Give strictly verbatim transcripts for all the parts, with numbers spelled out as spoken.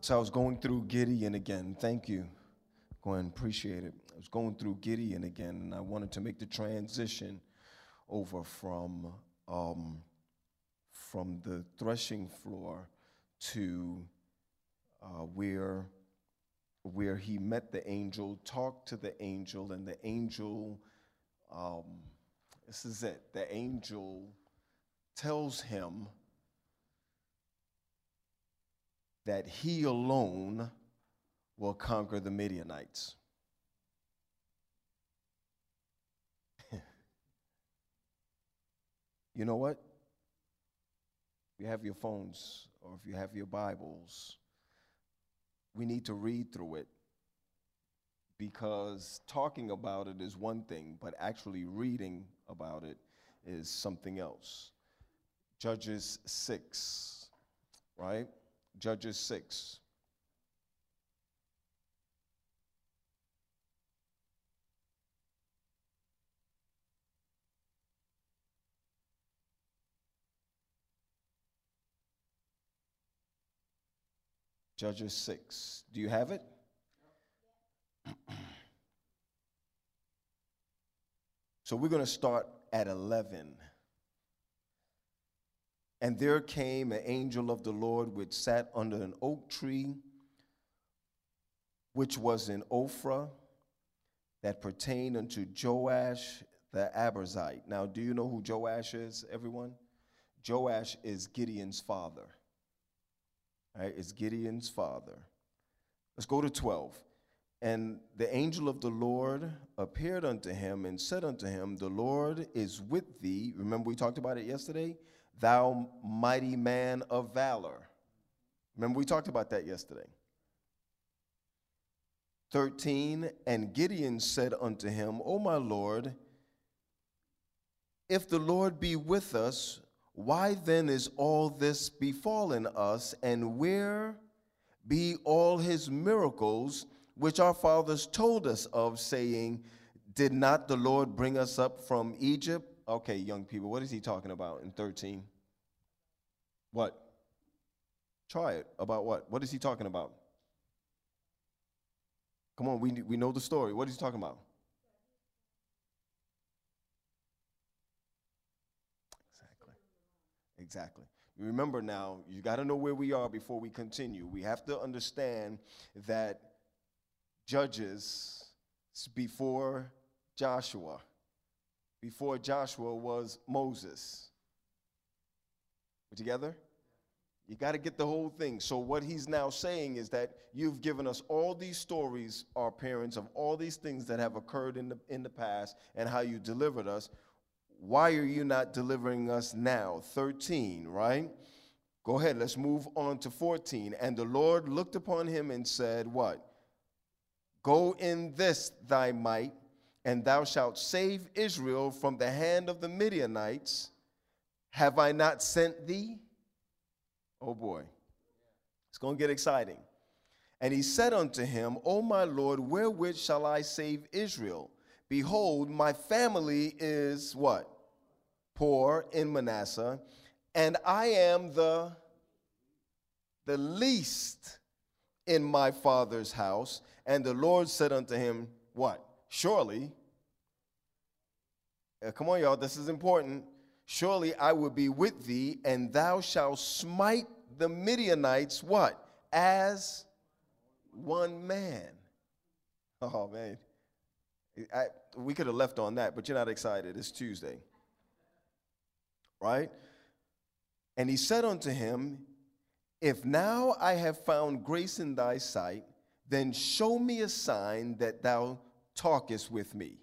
So I was going through Gideon again. Thank you, Gwen. Appreciate it. I was going through Gideon again, and I wanted to make the transition over from um, from the threshing floor to uh, where where he met the angel, talked to the angel, and the angel. Um, this is it. The angel tells him that he alone will conquer the Midianites. You know what? If you have your phones or if you have your Bibles, we need to read through it, because talking about it is one thing, but actually reading about it is something else. Judges six, right? Judges six. Judges six. Do you have it? So we're going to start at eleven. And there came an angel of the Lord which sat under an oak tree, which was in Ophrah, that pertained unto Joash the Abiezrite. Now, do you know who Joash is, everyone? Joash is Gideon's father. All right, it's Gideon's father. Let's go to twelve. And the angel of the Lord appeared unto him and said unto him, the Lord is with thee. Remember we talked about it yesterday? Thou mighty man of valor. Remember we talked about that yesterday. thirteen, and Gideon said unto him, O my Lord, if the Lord be with us, why then is all this befallen us, and where be all his miracles which our fathers told us of, saying, did not the Lord bring us up from Egypt? Okay, young people, what is he talking about in thirteen? What? Try it. About what? What is he talking about? Come on, we, we know the story. What is he talking about? Exactly. Exactly. Remember now, you got to know where we are before we continue. We have to understand that Judges before Joshua. Before Joshua was Moses. We together? You got to get the whole thing. So what he's now saying is that you've given us all these stories, our parents, of all these things that have occurred in the in the past and how you delivered us. Why are you not delivering us now? thirteen, right? Go ahead, let's move on to fourteen. And the Lord looked upon him and said, what? Go in this thy might, and thou shalt save Israel from the hand of the Midianites. Have I not sent thee? Oh boy, it's going to get exciting. And he said unto him, O my Lord, wherewith shall I save Israel? Behold, my family is what? Poor in Manasseh, and I am the, the least in my father's house. And the Lord said unto him, what? Surely, uh, come on, y'all, this is important. Surely I will be with thee, and thou shalt smite the Midianites, what? As one man. Oh, man. I, we could have left on that, but you're not excited. It's Tuesday. Right? And he said unto him, if now I have found grace in thy sight, then show me a sign that thou talkest with me.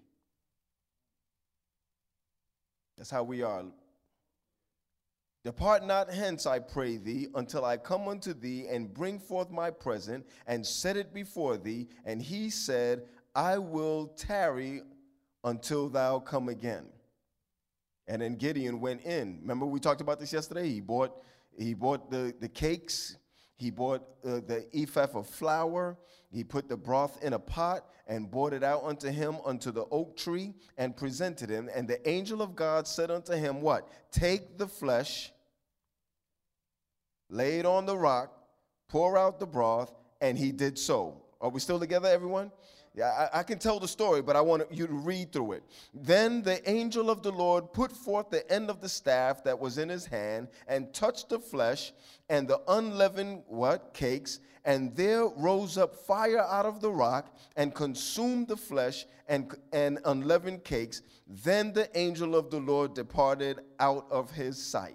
That's how we are. Depart not hence, I pray thee, until I come unto thee and bring forth my present and set it before thee. And he said, I will tarry until thou come again. And then Gideon went in. Remember we talked about this yesterday? He bought, he bought the, the cakes. He bought uh, the ephah of flour. He put the broth in a pot and brought it out unto him unto the oak tree and presented him. And the angel of God said unto him, what? Take the flesh, lay it on the rock, pour out the broth, and he did so. Are we still together, everyone? Yeah, I, I can tell the story, but I want you to read through it. Then the angel of the Lord put forth the end of the staff that was in his hand and touched the flesh and the unleavened what? Cakes. And there rose up fire out of the rock and consumed the flesh and, and unleavened cakes. Then the angel of the Lord departed out of his sight.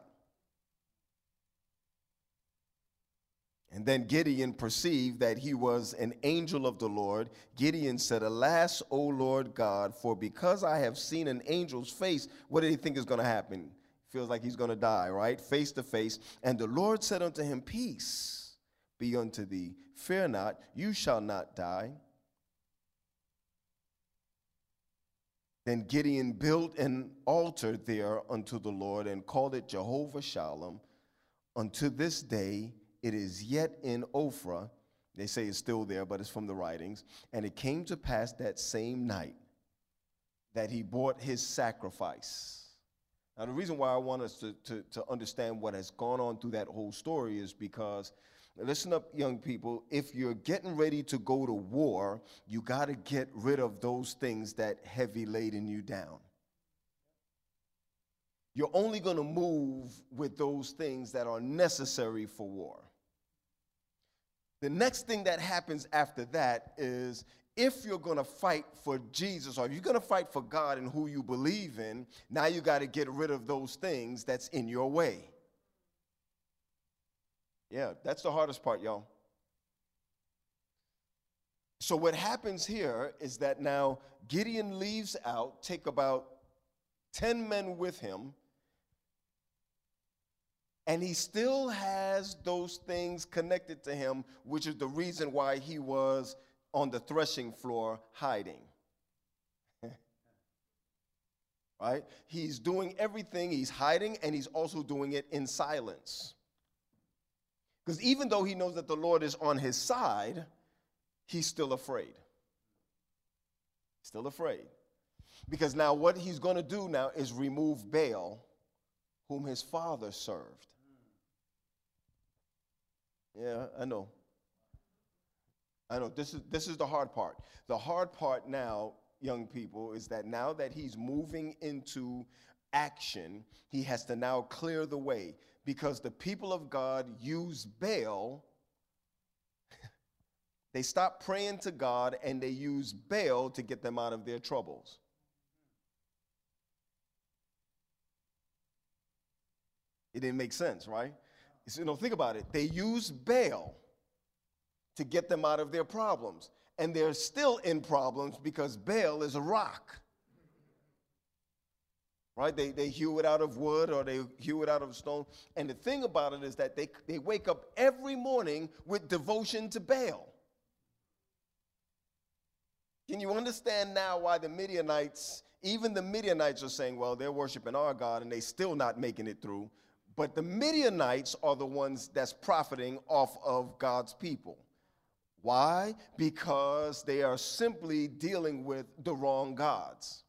And then Gideon perceived that he was an angel of the Lord. Gideon said, Alas, O Lord God, for because I have seen an angel's face, what did he think is going to happen? Feels like he's going to die, right? Face to face. And the Lord said unto him, Peace be unto thee. Fear not, you shall not die. Then Gideon built an altar there unto the Lord and called it Jehovah Shalom. Unto this day it is yet in Ophrah. They say it's still there, but it's from the writings. And it came to pass that same night that he brought his sacrifice. Now, the reason why I want us to, to, to understand what has gone on through that whole story is because, listen up, young people, if you're getting ready to go to war, you got to get rid of those things that heavy laden you down. You're only going to move with those things that are necessary for war. The next thing that happens after that is if you're going to fight for Jesus or if you're going to fight for God and who you believe in, now you got to get rid of those things that's in your way. Yeah, that's the hardest part, y'all. So what happens here is that now Gideon leaves out, take about ten men with him, and he still has those things connected to him, which is the reason why he was on the threshing floor hiding. Right? He's doing everything. He's hiding, and he's also doing it in silence. Because even though he knows that the Lord is on his side, he's still afraid. Still afraid. Because now what he's going to do now is remove Baal, whom his father served. Yeah, I know. I know. This is this is the hard part. The hard part now, young people, is that now that he's moving into action, he has to now clear the way because the people of God use Baal. They stop praying to God and they use Baal to get them out of their troubles. It didn't make sense, right? You know, think about it. They use Baal to get them out of their problems. And they're still in problems because Baal is a rock. Right? They, they hew it out of wood or they hew it out of stone. And the thing about it is that they, they wake up every morning with devotion to Baal. Can you understand now why the Midianites, even the Midianites are saying, well, they're worshiping our God and they still not making it through. But the Midianites are the ones that's profiting off of God's people. Why? Because they are simply dealing with the wrong gods.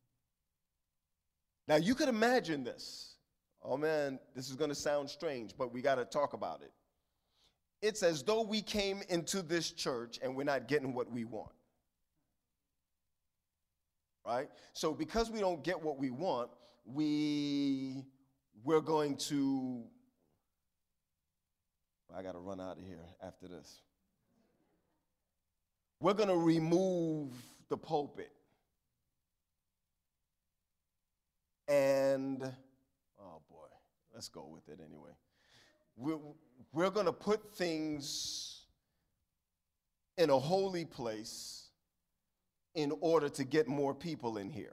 Now, you could imagine this. Oh, man, this is going to sound strange, but we got to talk about it. It's as though we came into this church and we're not getting what we want. Right? So because we don't get what we want, we... We're going to, I got to run out of here after this. We're going to remove the pulpit. And, oh boy, let's go with it anyway. We're, we're going to put things in a holy place in order to get more people in here.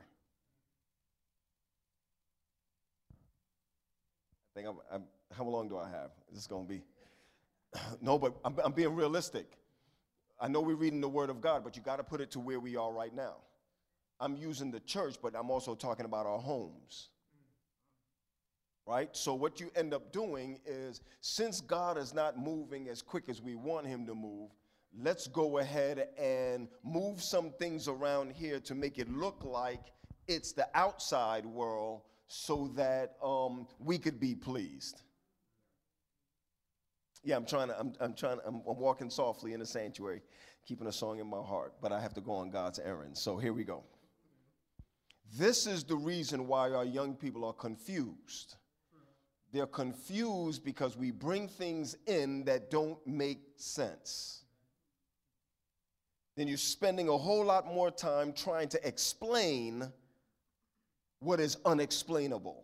I think I'm, I'm, how long do I have? Is this going to be? No, but I'm, I'm being realistic. I know we're reading the Word of God, but you got to put it to where we are right now. I'm using the church, but I'm also talking about our homes. Right? So what you end up doing is, since God is not moving as quick as we want him to move, let's go ahead and move some things around here to make it look like it's the outside world, so that um, we could be pleased. Yeah, I'm trying to, I'm, I'm trying to, I'm, I'm walking softly in the sanctuary, keeping a song in my heart, but I have to go on God's errand. So here we go. This is the reason why our young people are confused. They're confused because we bring things in that don't make sense. Then you're spending a whole lot more time trying to explain what is unexplainable.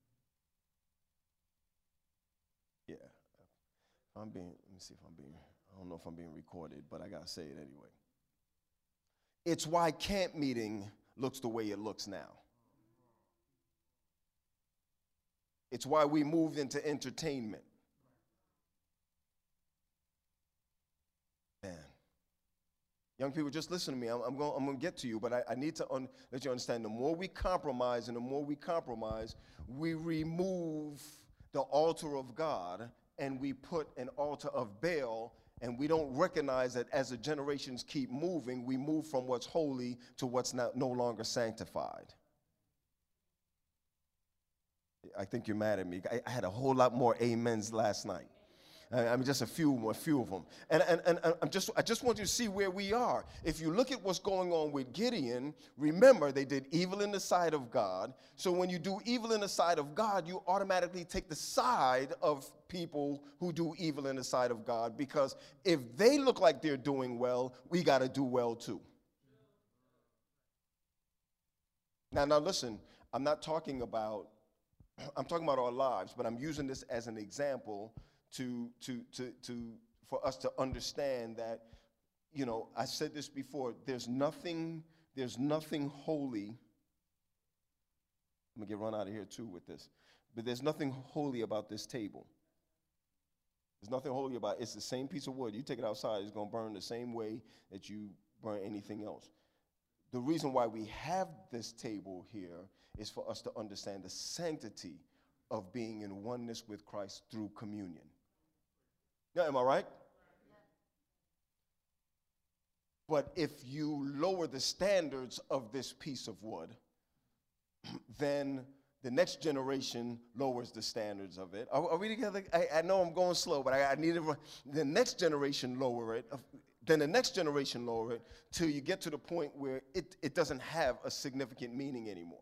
Yeah. I'm being, let me see if I'm being, I don't know if I'm being recorded, but I got to say it anyway. It's why camp meeting looks the way it looks now. It's why we moved into entertainment. Man. Young people, just listen to me. I'm, I'm going I'm going to get to you, but I, I need to un, let you understand, the more we compromise and the more we compromise, we remove the altar of God and we put an altar of Baal, and we don't recognize that as the generations keep moving, we move from what's holy to what's not, no longer sanctified. I think you're mad at me. I, I had a whole lot more amens last night. I mean, just a few, a few of them. And, and, and I'm just, I just want you to see where we are. If you look at what's going on with Gideon, remember, they did evil in the sight of God. So when you do evil in the sight of God, you automatically take the side of people who do evil in the sight of God, because if they look like they're doing well, we got to do well too. Now, now listen, I'm not talking about I'm talking about our lives, but I'm using this as an example to, to, to, to, for us to understand that, you know, I said this before, there's nothing, there's nothing holy. I'm going to get run out of here too with this. But there's nothing holy about this table. There's nothing holy about it. It's the same piece of wood. You take it outside, it's going to burn the same way that you burn anything else. The reason why we have this table here is for us to understand the sanctity of being in oneness with Christ through communion. Now, am I right? But if you lower the standards of this piece of wood, then the next generation lowers the standards of it. Are, are we together? I, I know I'm going slow, but I, I need to, the next generation lower it. Then the next generation lower it till you get to the point where it, it doesn't have a significant meaning anymore.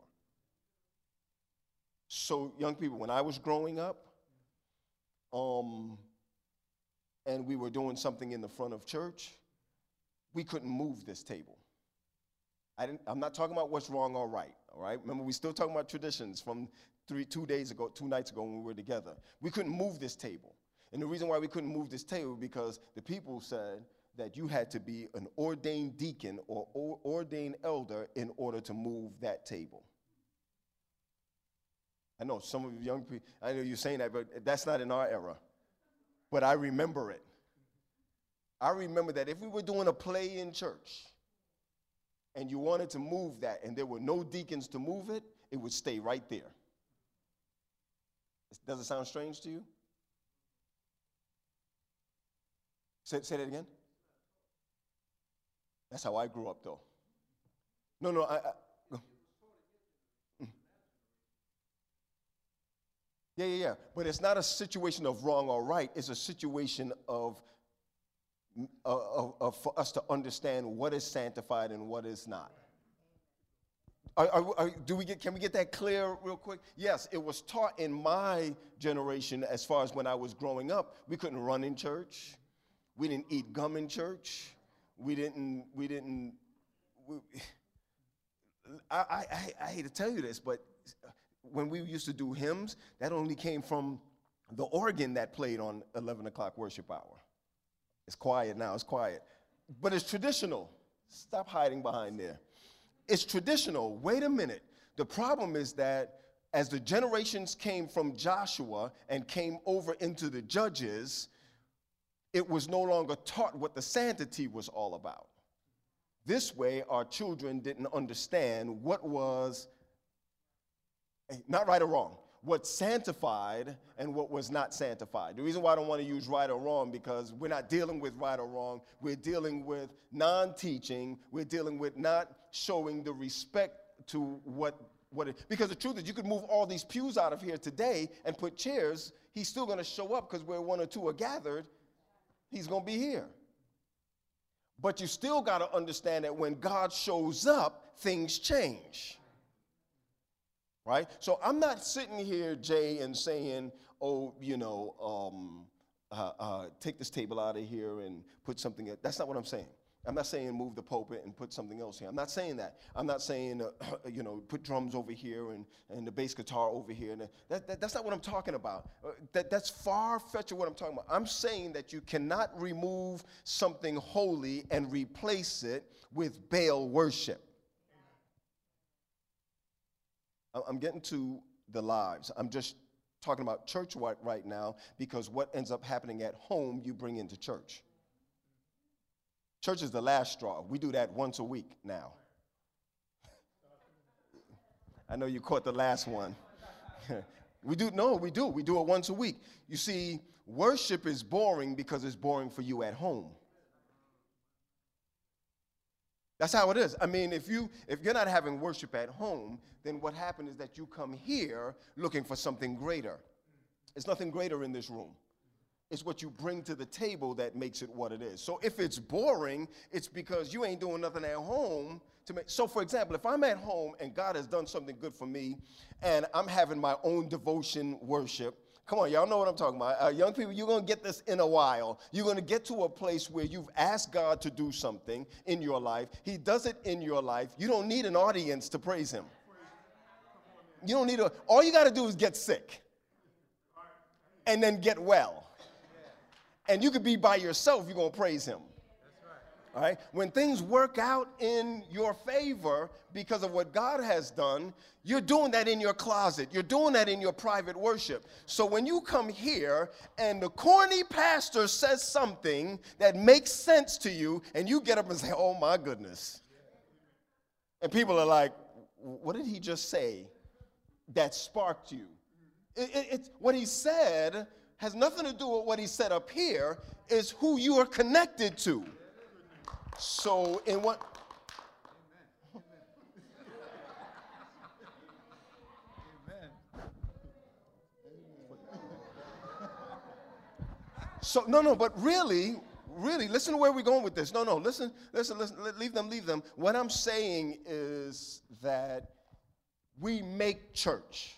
So, young people, when I was growing up, um, and we were doing something in the front of church, we couldn't move this table. I didn't, I'm not talking about what's wrong or right, all right? Remember, we're still talking about traditions from three, two days ago, two nights ago when we were together. We couldn't move this table. And the reason why we couldn't move this table because the people said that you had to be an ordained deacon or, or ordained elder in order to move that table. I know some of you young people, I know you're saying that, but that's not in our era. But I remember it. I remember that if we were doing a play in church and you wanted to move that and there were no deacons to move it, it would stay right there. Does it sound strange to you? Say, say that again. That's how I grew up, though. No, no, I... I Yeah, yeah, yeah. But it's not a situation of wrong or right. It's a situation of, of, of for us to understand what is sanctified and what is not. Are, are, are, do we get? Can we get that clear real quick? Yes, it was taught in my generation as far as when I was growing up. We couldn't run in church. We didn't eat gum in church. We didn't. We didn't. We, I, I, I hate to tell you this, but when we used to do hymns, that only came from the organ that played on eleven o'clock worship hour. It's quiet now, it's quiet. But it's traditional. Stop hiding behind there. It's traditional. Wait a minute. The problem is that as the generations came from Joshua and came over into the judges, it was no longer taught what the sanctity was all about. This way, our children didn't understand what was not right or wrong, what's sanctified and what was not sanctified. The reason why I don't want to use right or wrong, because we're not dealing with right or wrong. We're dealing with non-teaching. We're dealing with not showing the respect to what what it, because the truth is you could move all these pews out of here today and put chairs. He's still going to show up because where one or two are gathered, he's going to be here. But you still got to understand that when God shows up, things change. Right? So I'm not sitting here, Jay, and saying, oh, you know, um, uh, uh, take this table out of here and put something else. That's not what I'm saying. I'm not saying move the pulpit and put something else here. I'm not saying that. I'm not saying, uh, you know, put drums over here and, and the bass guitar over here. And that, that, that's not what I'm talking about. Uh, that, that's far-fetched of what I'm talking about. I'm saying that you cannot remove something holy and replace it with Baal worship. I'm getting to the lives. I'm just talking about church right, right now because what ends up happening at home, you bring into church. Church is the last straw. We do that once a week now. I know you caught the last one. we do, no, we do. We do it once a week. You see, worship is boring because it's boring for you at home. That's how it is. I mean, if, you, if you're not having worship at home, then what happens is that you come here looking for something greater. There's nothing greater in this room. It's what you bring to the table that makes it what it is. So if it's boring, it's because you ain't doing nothing at home to make. So for example, if I'm at home and God has done something good for me and I'm having my own devotion worship, come on, y'all know what I'm talking about. Uh, young people, you're going to get this in a while. You're going to get to a place where you've asked God to do something in your life. He does it in your life. You don't need an audience to praise him. You don't need a, all you got to do is get sick and then get well. And you could be by yourself, you're going to praise him. All right? When things work out in your favor because of what God has done, you're doing that in your closet. You're doing that in your private worship. So when you come here and the corny pastor says something that makes sense to you, and you get up and say, oh, my goodness. And people are like, what did he just say that sparked you? It, it, it's what he said has nothing to do with what he said up here. Is who you are connected to. So in what? Amen. So no, no, but really, really, listen to where we're going with this. No, no, listen, listen, listen, leave them, leave them. What I'm saying is that we make church.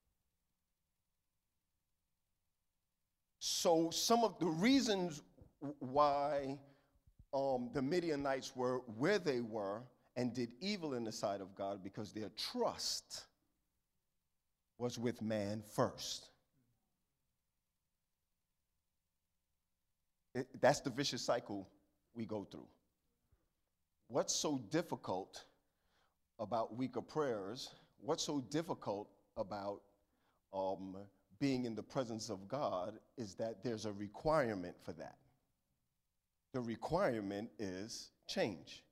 So some of the reasons why um, the Midianites were where they were and did evil in the sight of God because their trust was with man first. It, that's the vicious cycle we go through. What's so difficult about weaker prayers? What's so difficult about um, being in the presence of God is that there's a requirement for that. The requirement is change.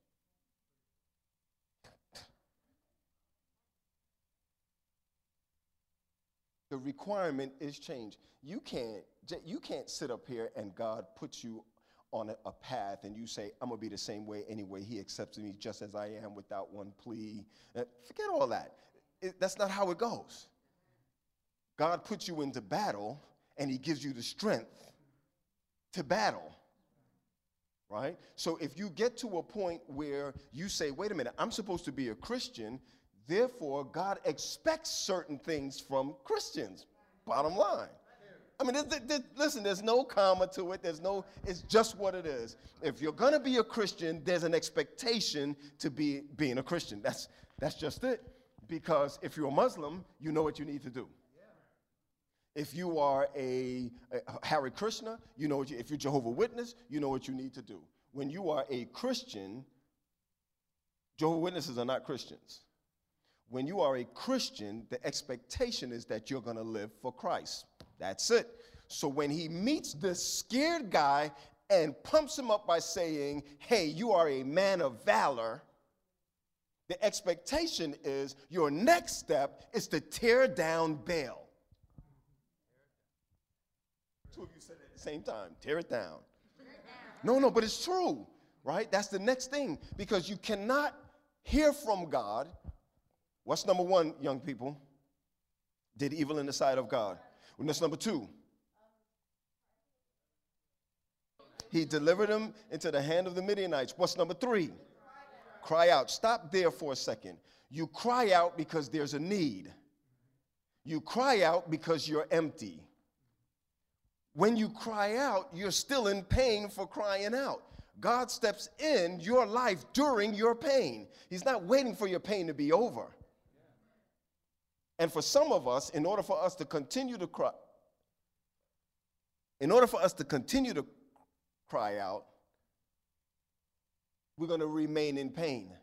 The requirement is change. You can't, you can't sit up here and God puts you on a, a path and you say, I'm going to be the same way anyway. He accepts me just as I am without one plea. Uh, forget all that. It, that's not how it goes. God puts you into battle, and he gives you the strength to battle, right? So if you get to a point where you say, wait a minute, I'm supposed to be a Christian, therefore God expects certain things from Christians, bottom line. I mean, there's, there's, listen, there's no comma to it. There's no, it's just what it is. If you're going to be a Christian, there's an expectation to be being a Christian. That's, that's just it. Because if you're a Muslim, you know what you need to do. If you are a, a Hare Krishna, you know what you, if you're Jehovah's Witness, you know what you need to do. When you are a Christian, Jehovah's Witnesses are not Christians. When you are a Christian, the expectation is that you're going to live for Christ. That's it. So when he meets this scared guy and pumps him up by saying, hey, you are a man of valor, the expectation is your next step is to tear down Baal. Two of you said it at the same time. Tear it down. Tear it down. No, no, but it's true, right? That's the next thing. Because you cannot hear from God What's number one, young people? Did evil in the sight of God. And that's number two. He delivered him into the hand of the Midianites. What's number three? Cry out. Stop there for a second. You cry out because there's a need. You cry out because you're empty. When you cry out, you're still in pain for crying out. God steps in your life during your pain. He's not waiting for your pain to be over. And for some of us, in order for us to continue to cry, in order for us to continue to cry out, we're going to remain in pain.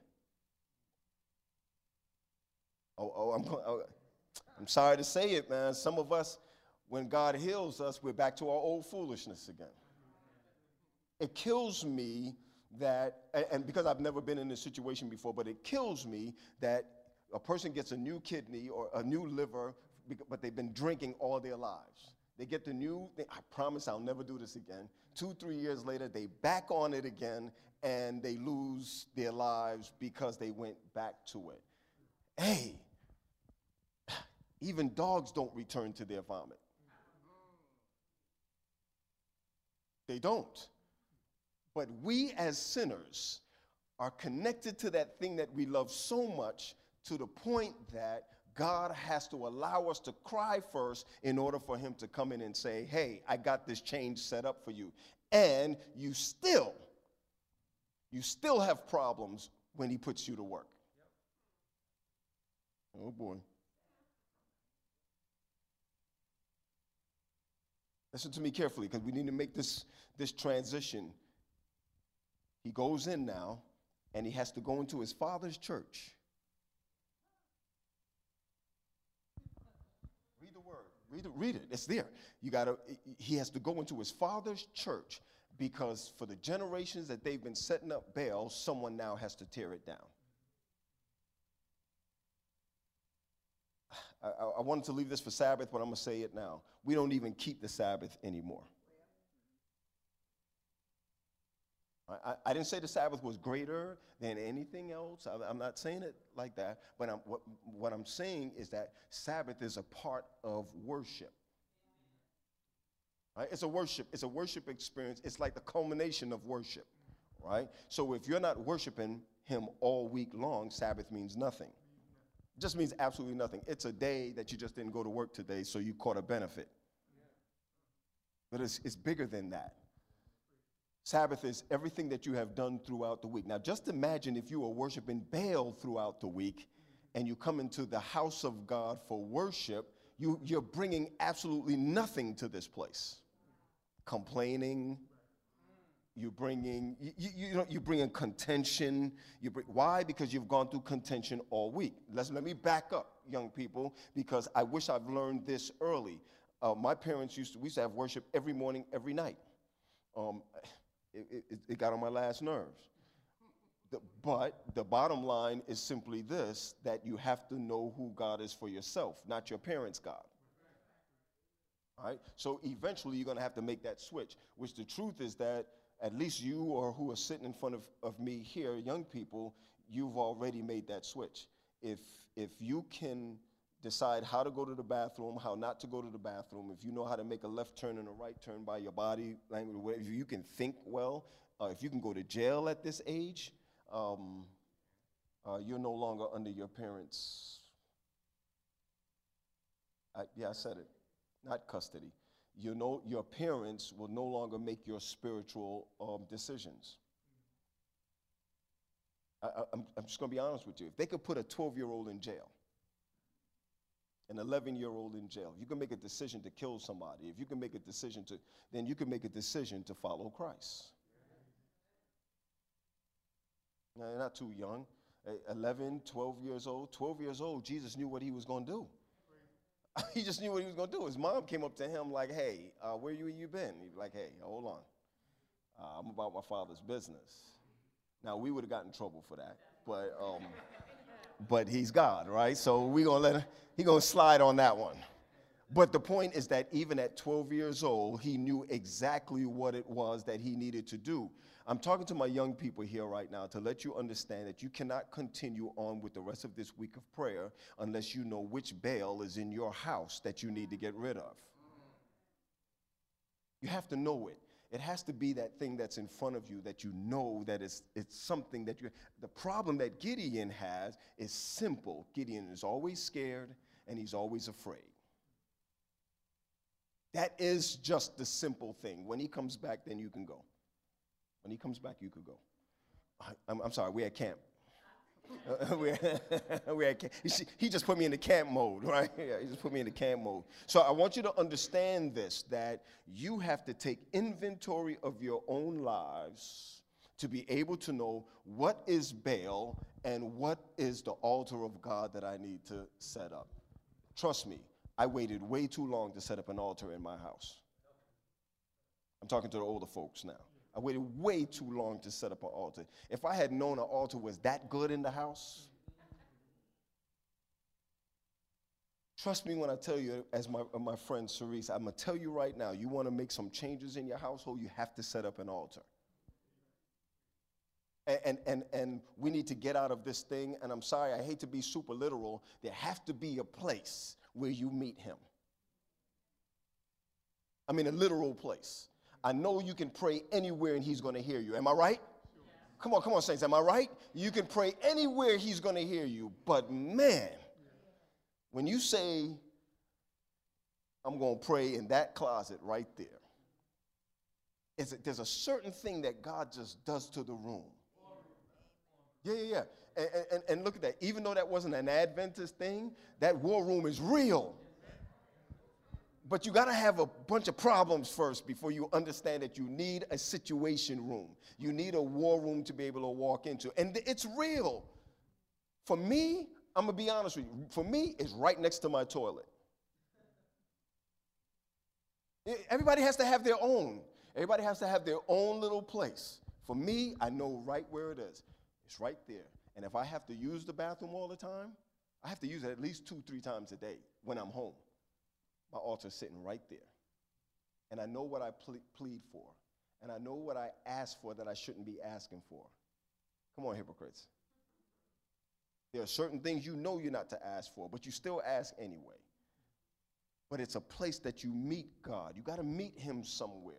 Oh, oh, I'm, oh, I'm sorry to say it, man. Some of us, when God heals us, we're back to our old foolishness again. It kills me that, and because I've never been in this situation before, but it kills me that a person gets a new kidney or a new liver, but they've been drinking all their lives. They get the new thing. I promise I'll never do this again. Two, three years later, they back on it again, and they lose their lives because they went back to it. Hey, even dogs don't return to their vomit. They don't. But we as sinners are connected to that thing that we love so much to the point that God has to allow us to cry first in order for him to come in and say, hey, I got this change set up for you. And you still, you still have problems when he puts you to work. Oh, boy. Listen to me carefully, because we need to make this, this transition. He goes in now, and he has to go into his father's church. Read the word. Read it. Read it. It's there. You gotta. He has to go into his father's church because for the generations that they've been setting up Baal, someone now has to tear it down. I, I wanted to leave this for Sabbath, but I'm going to say it now. We don't even keep the Sabbath anymore. I, I didn't say the Sabbath was greater than anything else. I, I'm not saying it like that. But I'm, what, what I'm saying is that Sabbath is a part of worship. Right? It's a worship. It's a worship experience. It's like the culmination of worship. Right? So if you're not worshiping him all week long, Sabbath means nothing. It just means absolutely nothing. It's a day that you just didn't go to work today, so you caught a benefit. But it's, it's bigger than that. Sabbath is everything that you have done throughout the week. Now, just imagine if you were worshiping Baal throughout the week and you come into the house of God for worship, you, you're bringing absolutely nothing to this place. Complaining. You're bringing, you, you, you know, you're bringing contention. You bring, why? Because you've gone through contention all week. Let's, let me back up, young people, because I wish I've learned this early. Uh, my parents used to, we used to have worship every morning, every night. Um, it, it, it got on my last nerves. The, but the bottom line is simply this, that you have to know who God is for yourself, not your parents' God. All right? So eventually you're going to have to make that switch, which the truth is that at least you or who are sitting in front of, of me here, young people, you've already made that switch. If, if you can decide how to go to the bathroom, how not to go to the bathroom, if you know how to make a left turn and a right turn by your body language, if you can think well, uh, if you can go to jail at this age, um, uh, you're no longer under your parents', I, yeah, I said it, not custody. You know, your parents will no longer make your spiritual um, decisions. I, I, I'm, I'm just going to be honest with you. If they could put a twelve-year-old in jail, an eleven-year-old in jail, you can make a decision to kill somebody. If you can make a decision to, then you can make a decision to follow Christ. Now, they're not too young. eleven, twelve years old. twelve years old, Jesus knew what he was going to do. He just knew what he was going to do. His mom came up to him like, hey, uh, where you you been? He'd be like, hey, hold on. Uh, I'm about my father's business. Now, we would have gotten in trouble for that, but um, but he's God, right? So we're going to let him, he's going to slide on that one. But the point is that even at twelve years old, he knew exactly what it was that he needed to do. I'm talking to my young people here right now to let you understand that you cannot continue on with the rest of this week of prayer unless you know which Baal is in your house that you need to get rid of. You have to know it. It has to be that thing that's in front of you that you know that it's, it's something that you, the problem that Gideon has is simple. Gideon is always scared and he's always afraid. That is just the simple thing. When he comes back, then you can go. When he comes back, you could go. I, I'm, I'm sorry, we're at camp. Uh, we're, we're at camp. He, he just put me in the camp mode, right? Yeah, he just put me in the camp mode. So I want you to understand this, that you have to take inventory of your own lives to be able to know what is Baal and what is the altar of God that I need to set up. Trust me, I waited way too long to set up an altar in my house. I'm talking to the older folks now. I waited way too long to set up an altar. If I had known an altar was that good in the house, trust me when I tell you, as my, my friend Cerise, I'm going to tell you right now, you want to make some changes in your household, you have to set up an altar. And, and, and, and we need to get out of this thing, and I'm sorry, I hate to be super literal, there has to be a place where you meet him. I mean a literal place. I know you can pray anywhere and he's going to hear you. Am I right? Yeah. Come on, come on, saints. Am I right? You can pray anywhere he's going to hear you. But man, when you say, I'm going to pray in that closet right there, it's a, there's a certain thing that God just does to the room. Yeah, yeah, yeah. And, and, and look at that. Even though that wasn't an Adventist thing, that war room is real. But you got to have a bunch of problems first before you understand that you need a situation room. You need a war room to be able to walk into. And it's real. For me, I'm going to be honest with you. For me, it's right next to my toilet. Everybody has to have their own. Everybody has to have their own little place. For me, I know right where it is. It's right there. And if I have to use the bathroom all the time, I have to use it at least two, three times a day when I'm home. My altar's sitting right there. And I know what I ple- plead for. And I know what I ask for that I shouldn't be asking for. Come on, hypocrites. There are certain things you know you're not to ask for, but you still ask anyway. But it's a place that you meet God. You got to meet him somewhere.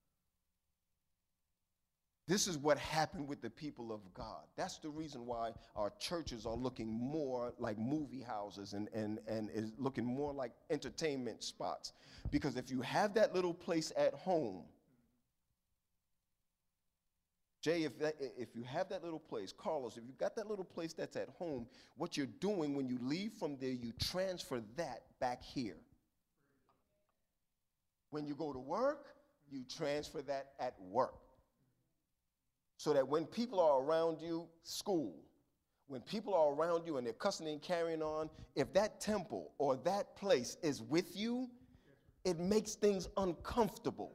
This is what happened with the people of God. That's the reason why our churches are looking more like movie houses and, and, and is looking more like entertainment spots. Because if you have that little place at home, Jay, if, that, if you have that little place, Carlos, if you've got that little place that's at home, what you're doing when you leave from there, you transfer that back here. When you go to work, you transfer that at work. So that when people are around you, school, when people are around you and they're cussing and carrying on, if that temple or that place is with you, it makes things uncomfortable.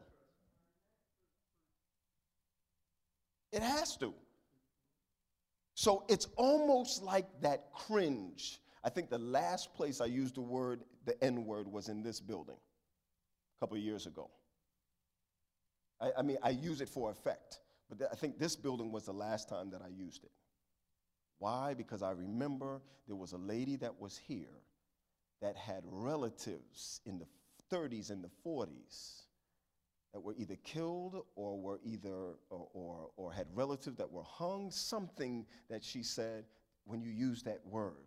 It has to. So it's almost like that cringe. I think the last place I used the word, the N-word, was in this building a couple of years ago. I, I mean, I use it for effect. But th- I think this building was the last time that I used it. Why? Because I remember there was a lady that was here that had relatives in the thirties and the forties that were either killed or were either, or, or, or had relatives that were hung, something that she said, when you use that word,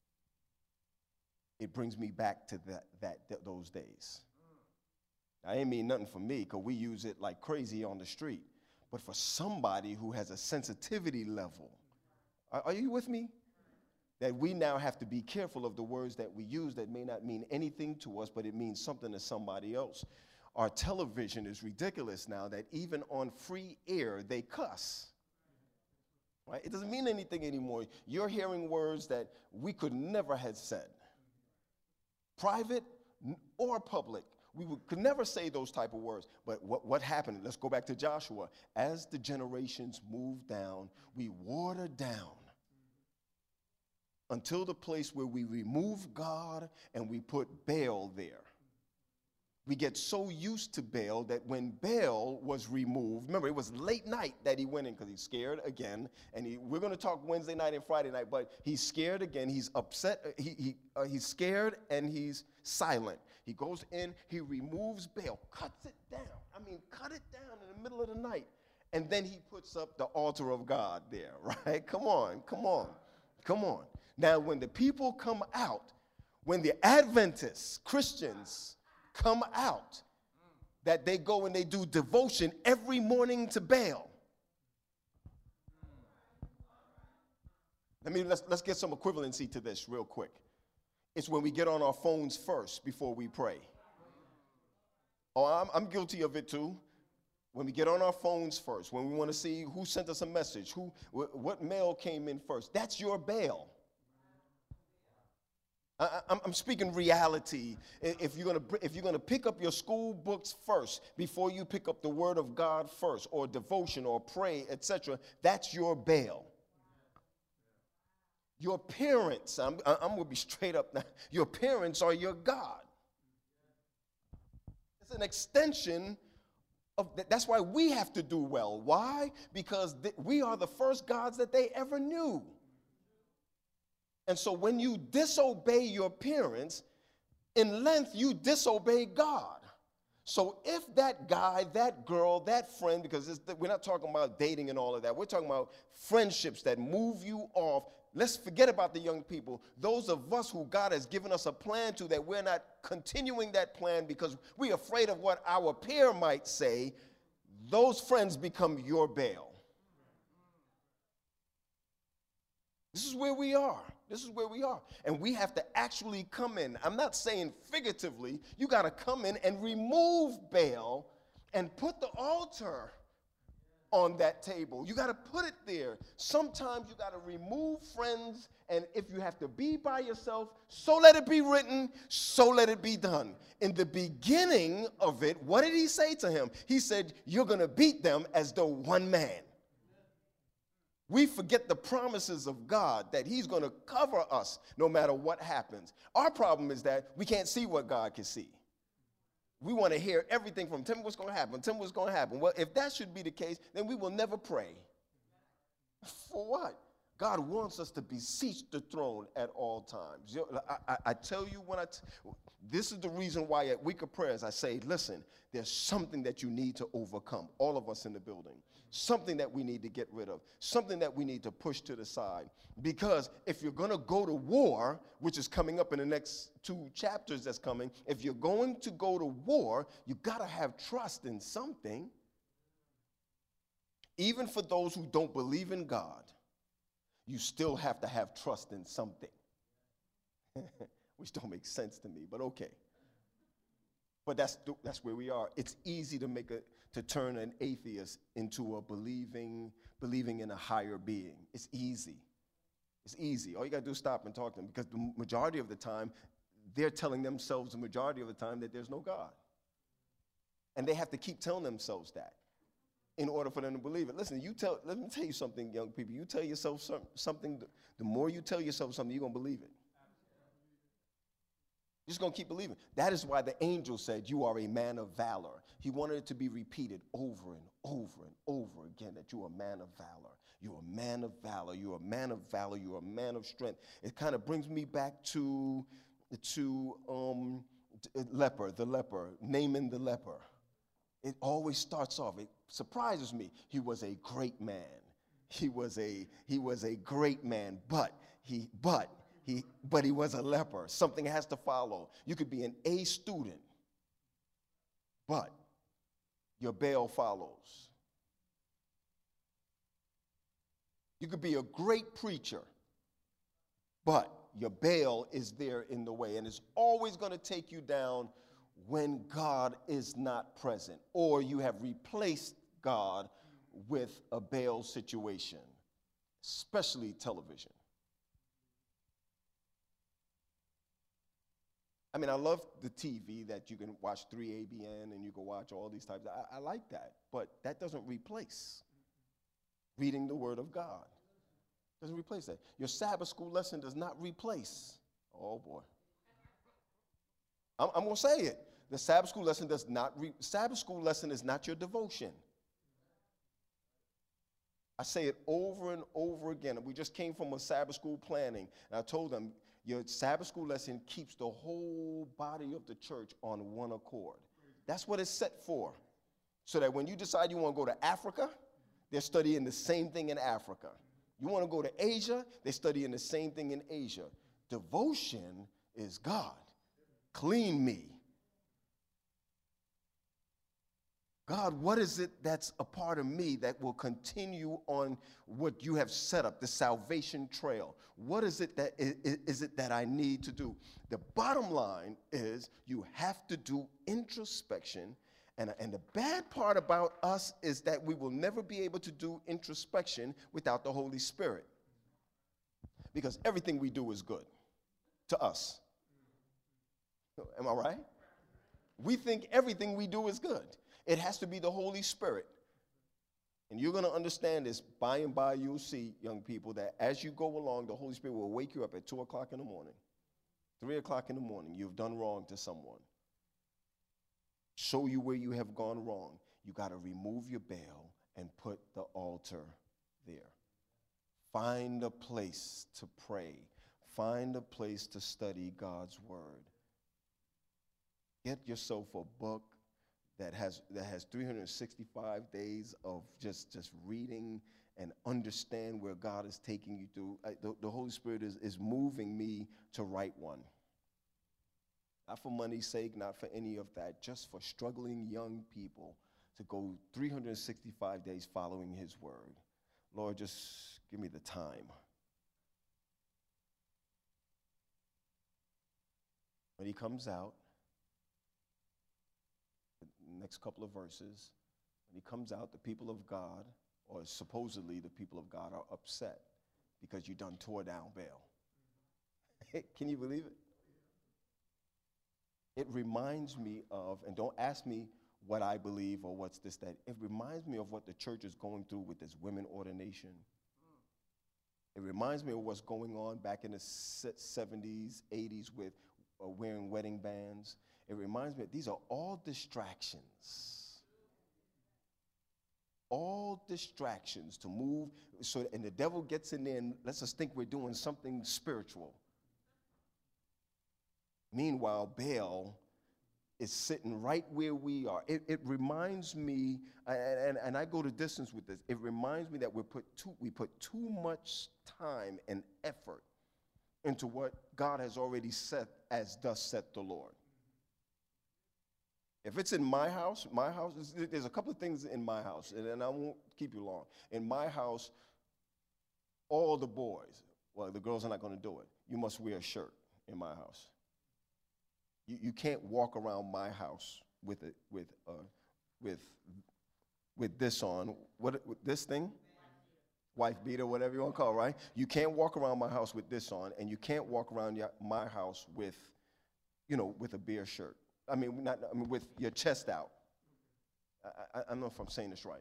it brings me back to that, that, th- those days. I ain't mean nothing for me, because we use it like crazy on the street. But for somebody who has a sensitivity level, are, are you with me? That we now have to be careful of the words that we use that may not mean anything to us, but it means something to somebody else. Our television is ridiculous now that even on free air, they cuss. Right? It doesn't mean anything anymore. You're hearing words that we could never have said. Private or public. We would, could never say those type of words. But what, what happened? Let's go back to Joshua. As the generations moved down, we watered down until the place where we remove God and we put Baal there. We get so used to Baal that when Baal was removed, remember, it was late night that he went in because he's scared again. And he, we're going to talk Wednesday night and Friday night, but he's scared again. He's upset. He, he, uh, he's scared and he's silent. He goes in, he removes Baal, cuts it down. I mean, cut it down in the middle of the night. And then he puts up the altar of God there, right? Come on, come on, come on. Now, when the people come out, when the Adventists, Christians, come out, that they go and they do devotion every morning to Baal. Let me let's let's get some equivalency to this real quick. It's when we get on our phones first before we pray. Oh, I'm, I'm guilty of it too. When we get on our phones first, when we want to see who sent us a message, who wh- what mail came in first, that's your Baal. I, I'm, I'm speaking reality. If you're gonna if you're gonna pick up your school books first before you pick up the Word of God first, or devotion, or pray, et cetera, that's your Baal. Your parents, I'm I'm gonna be straight up now. Your parents are your God. It's an extension of that. That's why we have to do well. Why? Because th- we are the first gods that they ever knew. And so when you disobey your parents, in length, you disobey God. So if that guy, that girl, that friend, because it's, we're not talking about dating and all of that. We're talking about friendships that move you off. Let's forget about the young people. Those of us who God has given us a plan to, that we're not continuing that plan because we're afraid of what our peer might say, those friends become your Baal. This is where we are. This is where we are. And we have to actually come in. I'm not saying figuratively. You got to come in and remove Baal and put the altar on that table. You got to put it there. Sometimes you got to remove friends, and if you have to be by yourself, so let it be written, so let it be done. In the beginning of it, what did he say to him? He said, you're going to beat them as though one man. We forget the promises of God, that he's going to cover us no matter what happens. Our problem is that we can't see what God can see. We want to hear everything from, tell me what's going to happen, tell me what's going to happen. Well, if that should be the case, then we will never pray. For what? God wants us to beseech the throne at all times. I, I, I tell you when I, t- this is the reason why at Week of Prayers I say, listen, there's something that you need to overcome, all of us in the building. Something that we need to get rid of, something that we need to push to the side. Because if you're going to go to war, which is coming up in the next two chapters that's coming, if you're going to go to war, you got to have trust in something. Even for those who don't believe in God, you still have to have trust in something. Which don't make sense to me, but okay. But that's that's where we are. It's easy to make a to turn an atheist into a believing believing in a higher being. It's easy. It's easy. All you got to do is stop and talk to them, because the majority of the time they're telling themselves the majority of the time that there's no God. And they have to keep telling themselves that in order for them to believe it. Listen, you tell let me tell you something, young people. You tell yourself some, something, the more you tell yourself something, you're going to believe it. You're just going to keep believing. That is why the angel said, you are a man of valor. He wanted it to be repeated over and over and over again, that you're a man of valor. You're a man of valor. You're a man of valor. You're a man of strength. It kind of brings me back to, to um, leper, the leper, Naaman the leper. It always starts off, it surprises me. He was a great man. He was a, he was a great man, but he, but He, but he was a leper. Something has to follow. You could be an A student, but your Baal follows. You could be a great preacher, but your Baal is there in the way, and it's always going to take you down when God is not present, or you have replaced God with a Baal situation, especially television. I mean, I love the T V that you can watch three A B N and you can watch all these types. I, I like that, but that doesn't replace reading the Word of God. Doesn't replace that. Your Sabbath school lesson does not replace. Oh boy, I'm, I'm gonna say it. The Sabbath school lesson does not, re- Sabbath school lesson is not your devotion. I say it over and over again. We just came from a Sabbath school planning, and I told them, your Sabbath school lesson keeps the whole body of the church on one accord. That's what it's set for. So that when you decide you want to go to Africa, they're studying the same thing in Africa. You want to go to Asia, they're studying the same thing in Asia. Devotion is God. Clean me. God, what is it that's a part of me that will continue on what you have set up, the salvation trail? What is it that is, is it that I need to do? The bottom line is you have to do introspection. And, and the bad part about us is that we will never be able to do introspection without the Holy Spirit. Because everything we do is good to us. Am I right? We think everything we do is good. It has to be the Holy Spirit. And you're going to understand this. By and by, you'll see, young people, that as you go along, the Holy Spirit will wake you up at two o'clock in the morning, three o'clock in the morning. You've done wrong to someone. Show you where you have gone wrong. You got to remove your veil and put the altar there. Find a place to pray. Find a place to study God's word. Get yourself a book that has that has three hundred sixty-five days of just, just reading and understand where God is taking you through. I, the, the Holy Spirit is, is moving me to write one. Not for money's sake, not for any of that, just for struggling young people to go three hundred sixty-five days following his word. Lord, just give me the time. When he comes out, the next couple of verses, when he comes out, the people of God, or supposedly the people of God, are upset because you done tore down Baal. Can you believe it? It reminds me of, and don't ask me what I believe or what's this, that. It reminds me of what the church is going through with this women ordination. It reminds me of what's going on back in the seventies, eighties with uh, wearing wedding bands. It reminds me that these are all distractions. All distractions to move, so and the devil gets in there and lets us think we're doing something spiritual. Meanwhile, Baal is sitting right where we are. It, it reminds me, and, and, and I go to distance with this, it reminds me that we put too, we put too much time and effort into what God has already set as thus saith the Lord. If it's in my house, my house, there's a couple of things in my house, and, and I won't keep you long. In my house, all the boys, well, the girls are not going to do it. You must wear a shirt in my house. You, you can't walk around my house with it with uh, with with this on. What with this thing? Wife beater, whatever you want to call it, right? You can't walk around my house with this on, and you can't walk around your, my house with, you know, with a beer shirt. I mean, not I mean with your chest out. I, I, I don't know if I'm saying this right.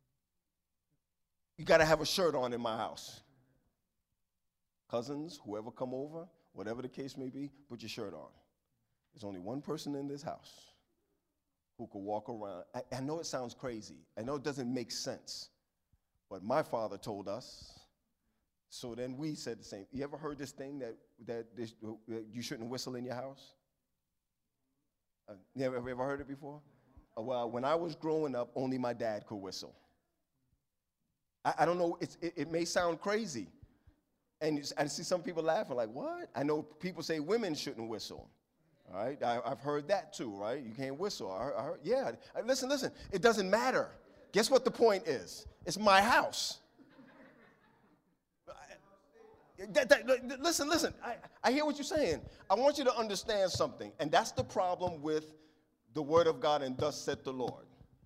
You got to have a shirt on in my house. Cousins, whoever come over, whatever the case may be, put your shirt on. There's only one person in this house who could walk around. I, I know it sounds crazy. I know it doesn't make sense. But my father told us, so then we said the same. You ever heard this thing that, that this, uh, you shouldn't whistle in your house? Uh, you ever, ever heard it before? Uh, well, when I was growing up, only my dad could whistle. I, I don't know, it's, it, it may sound crazy. And I see some people laughing like, what? I know people say women shouldn't whistle. All right, I, I've heard that too, right? You can't whistle. I, I heard, yeah, I, listen, listen, it doesn't matter. Guess what the point is? It's my house. That, that, listen, listen, I, I hear what you're saying. I want you to understand something, and that's the problem with the word of God and thus said the Lord.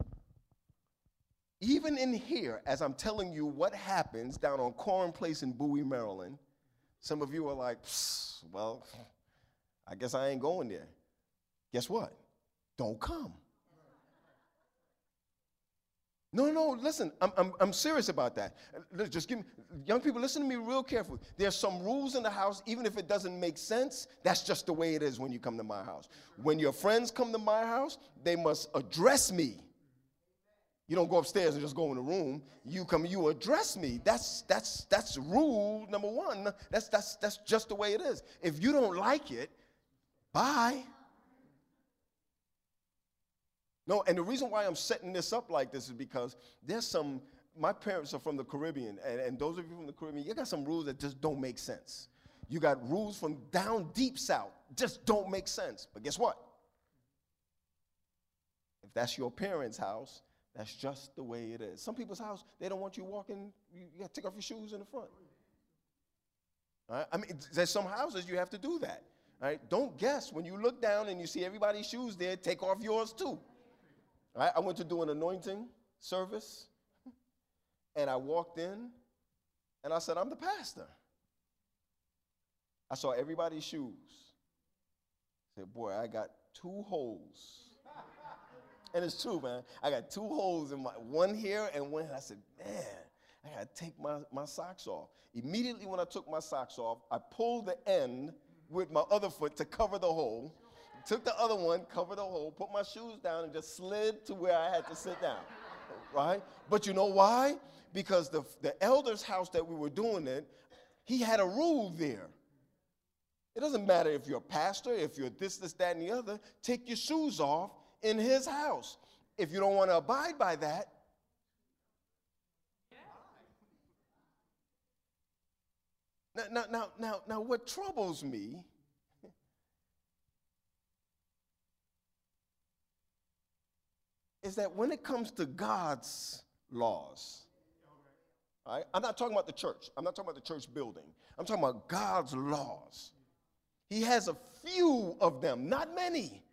Even in here, as I'm telling you what happens down on Coram Place in Bowie, Maryland, some of you are like, well, I guess I ain't going there. Guess what? Don't come. No, no, listen, I'm, I'm, I'm serious about that. Uh, Just give me, young people, listen to me real carefully. There's some rules in the house, even if it doesn't make sense, that's just the way it is when you come to my house. When your friends come to my house, they must address me. You don't go upstairs and just go in the room. You come, you address me. That's that's that's rule number one. That's that's that's just the way it is. If you don't like it, bye. No, and the reason why I'm setting this up like this is because there's some, my parents are from the Caribbean, and, and those of you from the Caribbean, you got some rules that just don't make sense. You got rules from down deep south, just don't make sense. But guess what? If that's your parents' house, that's just the way it is. Some people's house, they don't want you walking, you, you got to take off your shoes in the front. All right? I mean, there's some houses you have to do that. All right? Don't guess. When you look down and you see everybody's shoes there, take off yours too. All right? I went to do an anointing service, and I walked in, and I said, I'm the pastor. I saw everybody's shoes. I said, boy, I got two holes. And it's true, man. I got two holes in my, one here and one here. I said, man, I got to take my, my socks off. Immediately when I took my socks off, I pulled the end with my other foot to cover the hole. Took the other one, covered the hole, put my shoes down, and just slid to where I had to sit down, right? But you know why? Because the, the elder's house that we were doing it, he had a rule there. It doesn't matter if you're a pastor, if you're this, this, that, and the other, take your shoes off in his house. If you don't want to abide by that, now, now, now, now, now what troubles me is that when it comes to God's laws, all right, I'm not talking about the church. I'm not talking about the church building. I'm talking about God's laws. He has a few of them, not many.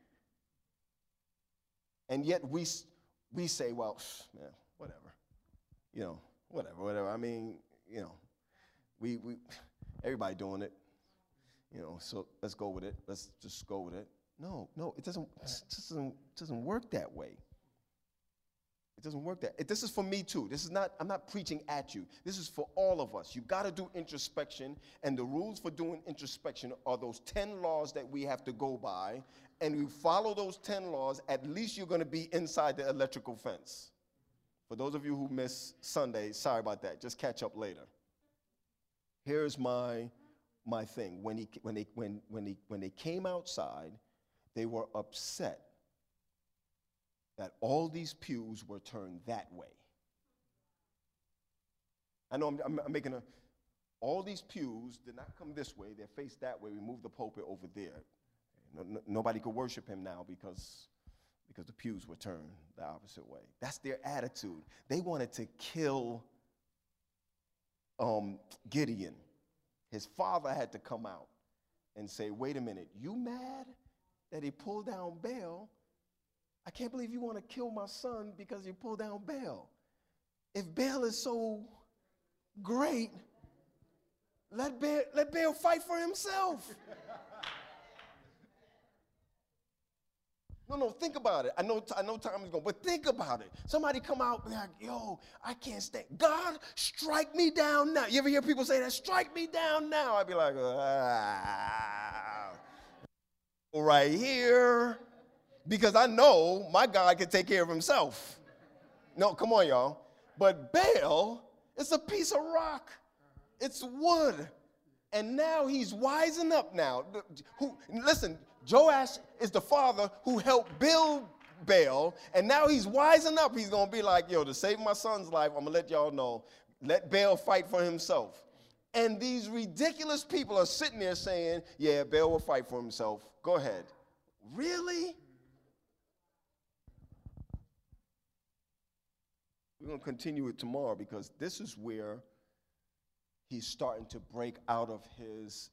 And yet we, we say, well, man, whatever. You know, whatever, whatever. I mean, you know, we, we everybody doing it. You know, so let's go with it. Let's just go with it. No, no, it doesn't, it doesn't, it doesn't work that way. It doesn't work that. This is for me too. This is not, I'm not preaching at you. This is for all of us. You got to do introspection, and the rules for doing introspection are those ten laws that we have to go by, and you follow those ten laws, at least you're going to be inside the electrical fence. For those of you who miss Sunday, sorry about that. Just catch up later. Here's my, my thing. When, he, when, they, when, when, he, when they came outside, they were upset that all these pews were turned that way. I know I'm, I'm, I'm making a, all these pews did not come this way, they're faced that way. We moved the pulpit over there. No, no, nobody could worship him now because, because the pews were turned the opposite way. That's their attitude. They wanted to kill um, Gideon. His father had to come out and say, wait a minute, you mad that he pulled down Baal? I can't believe you want to kill my son because you pulled down Baal. If Baal is so great, let Baal, let Baal fight for himself. No, no, think about it. I know, I know time is going, but think about it. Somebody come out and be like, yo, I can't stand. God, strike me down now. You ever hear people say that? Strike me down now. I'd be like, ah, right here. Because I know my God can take care of himself. No, come on, y'all. But Baal is a piece of rock. It's wood. And now he's wising up now. Who, listen, Joash is the father who helped build Baal, and now he's wising up. He's going to be like, yo, to save my son's life, I'm going to let y'all know, let Baal fight for himself. And these ridiculous people are sitting there saying, yeah, Baal will fight for himself. Go ahead. Really? We're going to continue it tomorrow because this is where he's starting to break out of his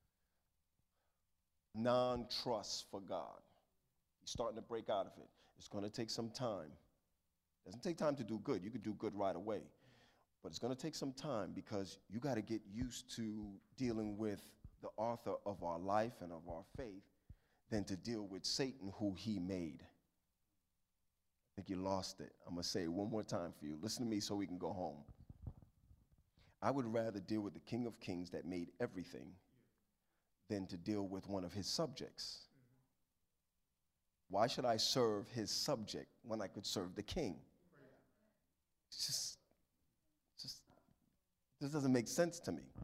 non-trust for God. He's starting to break out of it. It's going to take some time. It doesn't take time to do good. You could do good right away. But it's going to take some time because you got to get used to dealing with the author of our life and of our faith than to deal with Satan, who he made. I think you lost it. I'm going to say it one more time for you. Listen to me so we can go home. I would rather deal with the King of Kings that made everything than to deal with one of his subjects. Why should I serve his subject when I could serve the king? It's just, just, this doesn't make sense to me.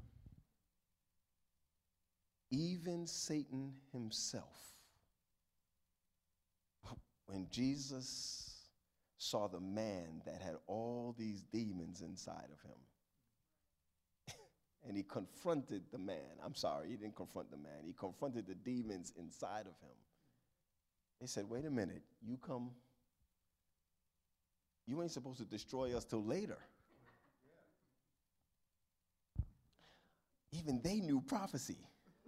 Even Satan himself, when Jesus saw the man that had all these demons inside of him, and he confronted the man. I'm sorry, he didn't confront the man. He confronted the demons inside of him. They said, wait a minute, you come, you ain't supposed to destroy us till later. Even they knew prophecy.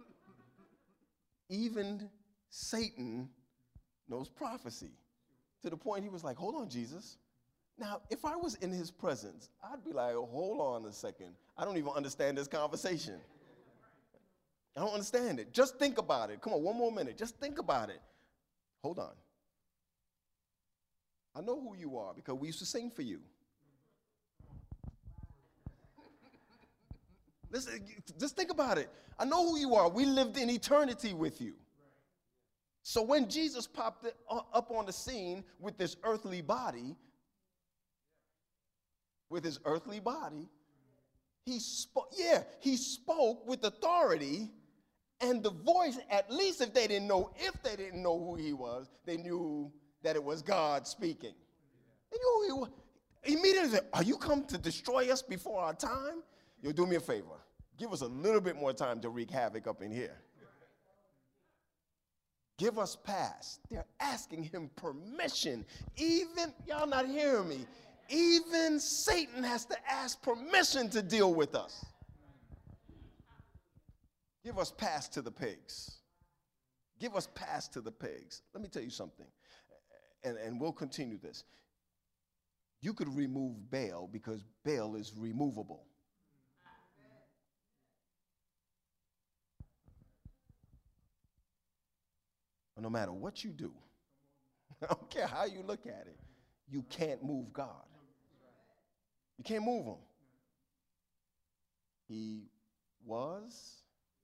Even Satan knows prophecy. To the point he was like, hold on, Jesus. Now, if I was in his presence, I'd be like, hold on a second. I don't even understand this conversation. I don't understand it. Just think about it. Come on, one more minute. Just think about it. Hold on. I know who you are because we used to sing for you. Listen, just think about it. I know who you are. We lived in eternity with you. So when Jesus popped up on the scene with this earthly body, with his earthly body, he spoke, yeah, he spoke with authority, and the voice, at least if they didn't know, if they didn't know who he was, they knew that it was God speaking. They knew who he was. Immediately said, are you come to destroy us before our time? You'll do me a favor. Give us a little bit more time to wreak havoc up in here. Give us pass. They're asking him permission. Even, y'all not hearing me, even Satan has to ask permission to deal with us. Give us pass to the pigs. Give us pass to the pigs. Let me tell you something, and, and we'll continue this. You could remove Baal because Baal is removable. No matter what you do, I don't care how you look at it, you can't move God. You can't move him. He was,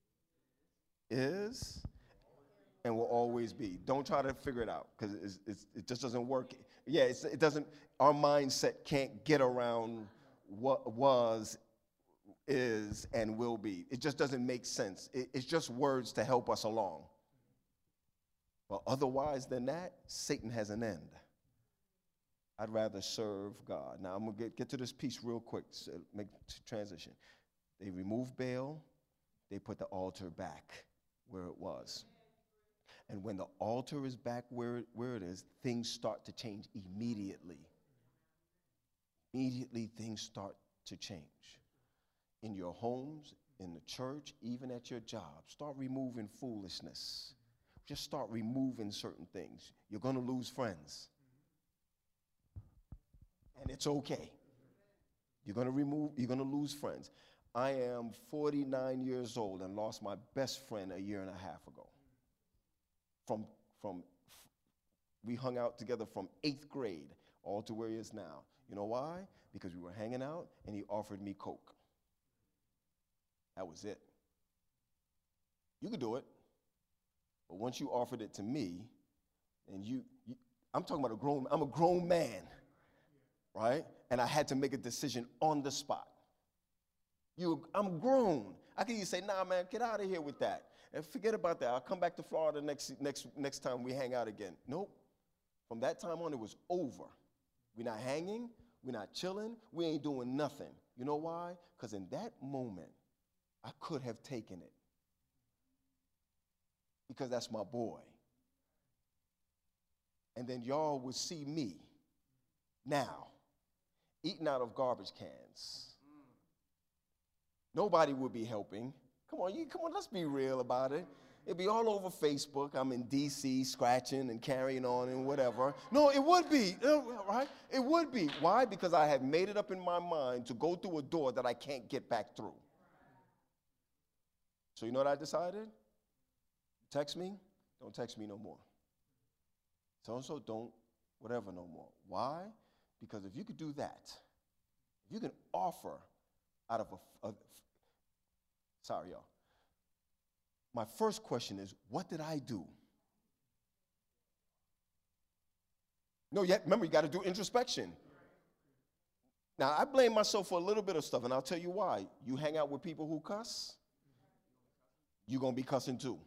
is, and will always be. Don't try to figure it out because it's, it's, it just doesn't work. Yeah, it's, it doesn't, our mindset can't get around what was, is, and will be. It just doesn't make sense. It, it's just words to help us along. But otherwise than that, Satan has an end. I'd rather serve God. Now, I'm going to get, get to this piece real quick, so make transition. They removed Baal. They put the altar back where it was. And when the altar is back where, where it is, things start to change immediately. Immediately, things start to change. In your homes, in the church, even at your job, start removing foolishness. Just start removing certain things. You're going to lose friends. And it's okay. You're going to remove, you're going to lose friends. I am forty-nine years old and lost my best friend a year and a half ago. From, from, we hung out together from eighth grade all to where he is now. You know why? Because we were hanging out and he offered me Coke. That was it. You could do it. But once you offered it to me, and you, you, I'm talking about a grown, I'm a grown man, right? And I had to make a decision on the spot. You, I'm grown. I can either say, nah, man, get out of here with that. And forget about that. I'll come back to Florida next, next, next time we hang out again. Nope. From that time on, it was over. We're not hanging. We're not chilling. We ain't doing nothing. You know why? Because in that moment, I could have taken it. Because that's my boy. And then y'all would see me now eating out of garbage cans. Nobody would be helping. Come on, you, come on, let's be real about it. It'd be all over Facebook. I'm in D C scratching and carrying on and whatever. No, it would be, right? It would be. Why? Because I had made it up in my mind to go through a door that I can't get back through. So you know what I decided? Text me, don't text me no more. So-and-so, don't whatever no more. Why? Because if you could do that, if you can offer out of a, a sorry, y'all. My first question is, what did I do? No, yet remember, you got to do introspection. Now, I blame myself for a little bit of stuff, and I'll tell you why. You hang out with people who cuss, you're going to be cussing too.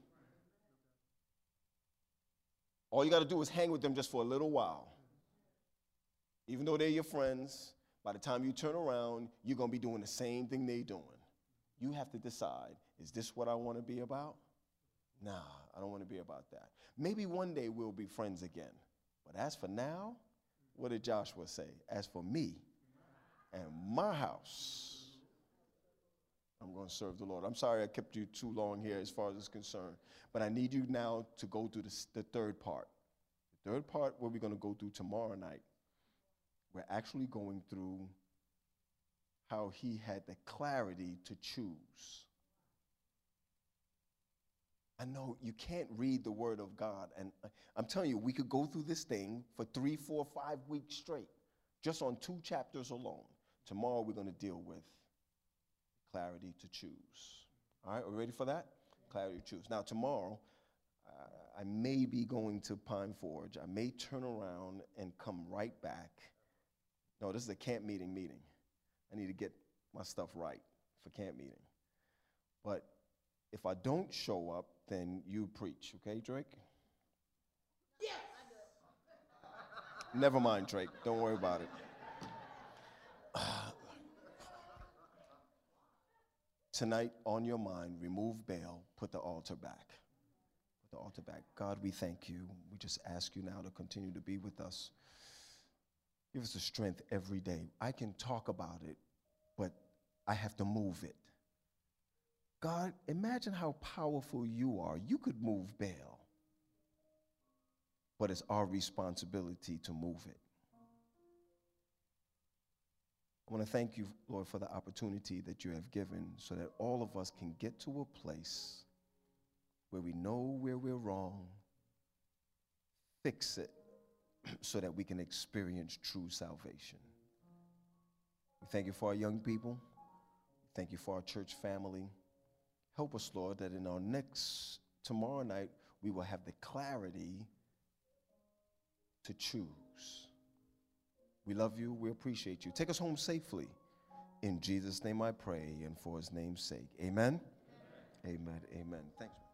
All you got to do is hang with them just for a little while. Even though they're your friends, by the time you turn around, you're going to be doing the same thing they're doing. You have to decide, is this what I want to be about? Nah, I don't want to be about that. Maybe one day we'll be friends again. But as for now, what did Joshua say? As for me and my house, I'm going to serve the Lord. I'm sorry I kept you too long here as far as it's concerned. But I need you now to go through the, the third part. The third part, what we're going to go through tomorrow night, we're actually going through how he had the clarity to choose. I know you can't read the Word of God, and I'm telling you, we could go through this thing for three, four, five weeks straight, just on two chapters alone. Tomorrow we're going to deal with clarity to choose. All right, are we ready for that? Clarity to choose. Now, tomorrow, uh, I may be going to Pine Forge. I may turn around and come right back. No, this is a camp meeting meeting. I need to get my stuff right for camp meeting. But if I don't show up, then you preach, okay, Drake? Yes. Never mind, Drake. Don't worry about it. Uh, tonight, on your mind, remove Baal, put the altar back. Put the altar back. God, we thank you. We just ask you now to continue to be with us. Give us the strength every day. I can talk about it, but I have to move it. God, imagine how powerful you are. You could move Baal, but it's our responsibility to move it. I want to thank you, Lord, for the opportunity that you have given so that all of us can get to a place where we know where we're wrong, fix it, so that we can experience true salvation. We thank you for our young people. Thank you for our church family. Help us, Lord, that in our next, tomorrow night, we will have the clarity to choose. We love you. We appreciate you. Take us home safely. In Jesus' name I pray, and for his name's sake. Amen? Amen. Amen. Amen. Thanks.